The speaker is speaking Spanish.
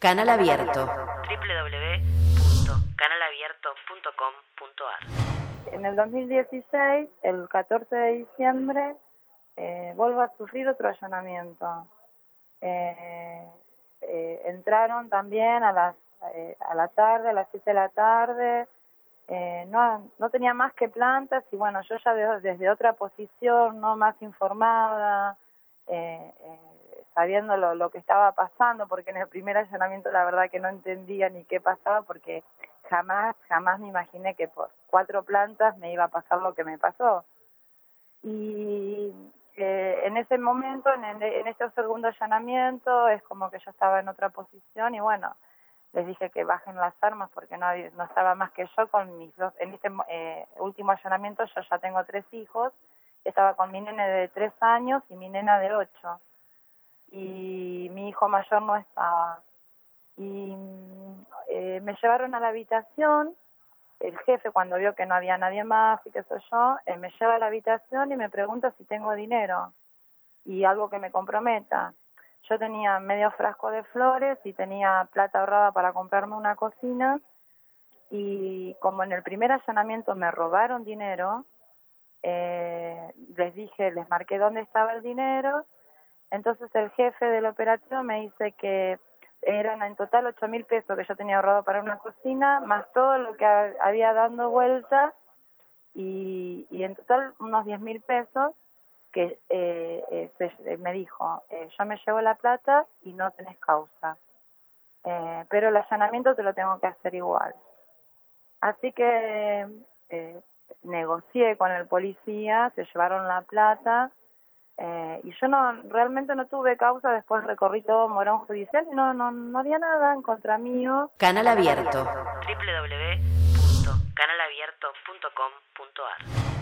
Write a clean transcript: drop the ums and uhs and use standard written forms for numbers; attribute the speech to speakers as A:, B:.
A: Canal Abierto.
B: www.canalabierto.com.ar. En el 2016, el 14 de diciembre, vuelvo a sufrir otro allanamiento. Entraron también a la tarde, a las 7 de la tarde. No tenía más que plantas y bueno, yo ya desde otra posición, no más informada, sabiendo lo que estaba pasando, porque en el primer allanamiento la verdad que no entendía ni qué pasaba, porque jamás me imaginé que por 4 plantas me iba a pasar lo que me pasó. Y en ese momento, en este segundo allanamiento, es como que yo estaba en otra posición y bueno, les dije que bajen las armas porque no estaba más que yo con mis dos. En este último allanamiento yo ya tengo 3 hijos, estaba con mi nene de 3 años y mi nena de 8. Y mi hijo mayor no estaba. Y me llevaron a la habitación. El jefe, cuando vio que no había nadie más y qué sé yo, me lleva a la habitación y me pregunta si tengo dinero y algo que me comprometa. Yo tenía medio frasco de flores y tenía plata ahorrada para comprarme una cocina, y como en el primer allanamiento me robaron dinero, les marqué dónde estaba el dinero. Entonces el jefe del operativo me dice que eran en total 8.000 pesos que yo tenía ahorrado para una cocina, más todo lo que había dando vueltas, y en total unos 10.000 pesos, que me dijo, yo me llevo la plata y no tenés causa, pero el allanamiento te lo tengo que hacer igual. Así que negocié con el policía, se llevaron la plata, y yo realmente no tuve causa. Después recorrí todo Morón Judicial y no había nada en contra mío.
A: Canal Abierto.
C: www.canalabierto.com.ar